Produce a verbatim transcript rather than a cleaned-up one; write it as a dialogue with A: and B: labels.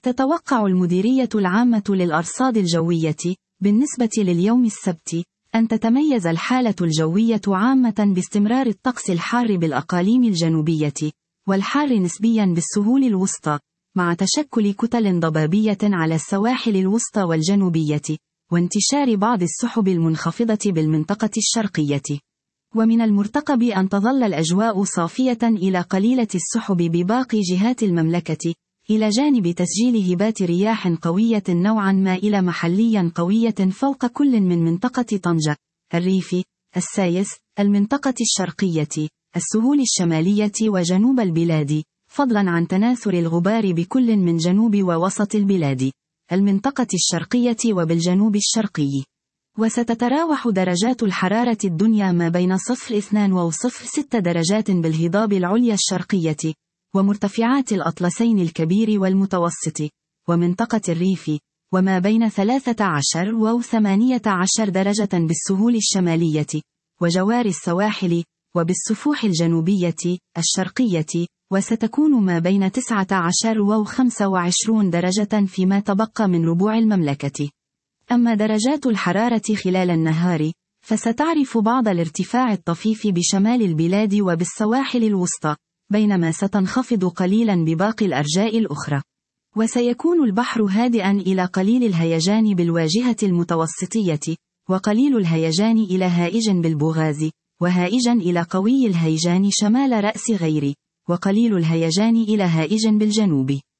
A: تتوقع المديرية العامة للأرصاد الجوية بالنسبة لليوم السبت أن تتميز الحالة الجوية عامة باستمرار الطقس الحار بالأقاليم الجنوبية، والحار نسبيا بالسهول الوسطى، مع تشكل كتل ضبابية على السواحل الوسطى والجنوبية، وانتشار بعض السحب المنخفضة بالمنطقة الشرقية. ومن المرتقب أن تظل الأجواء صافية إلى قليلة السحب بباقي جهات المملكة، إلى جانب تسجيل هبات رياح قوية نوعا ما إلى محليا قوية فوق كل من منطقة طنجة، الريف، السايس، المنطقة الشرقية، السهول الشمالية وجنوب البلاد، فضلا عن تناثر الغبار بكل من جنوب ووسط البلاد، المنطقة الشرقية وبالجنوب الشرقي. وستتراوح درجات الحرارة الدنيا ما بين صفر اثنان وصفر ستة درجات بالهضاب العليا الشرقية، ومرتفعات الأطلسين الكبير والمتوسط، ومنطقة الريف، وما بين ثلاثة عشر وثمانية عشر درجة بالسهول الشمالية، وجوار السواحل، وبالسفوح الجنوبية، الشرقية، وستكون ما بين تسعة عشر وخمسة وعشرين درجة فيما تبقى من ربوع المملكة. أما درجات الحرارة خلال النهار، فستعرف بعض الارتفاع الطفيف بشمال البلاد وبالسواحل الوسطى، بينما ستنخفض قليلا بباقي الأرجاء الأخرى. وسيكون البحر هادئا إلى قليل الهيجان بالواجهة المتوسطية، وقليل الهيجان إلى هائج بالبوغاز، وهائجا إلى قوي الهيجان شمال رأس غيري، وقليل الهيجان إلى هائج بالجنوب.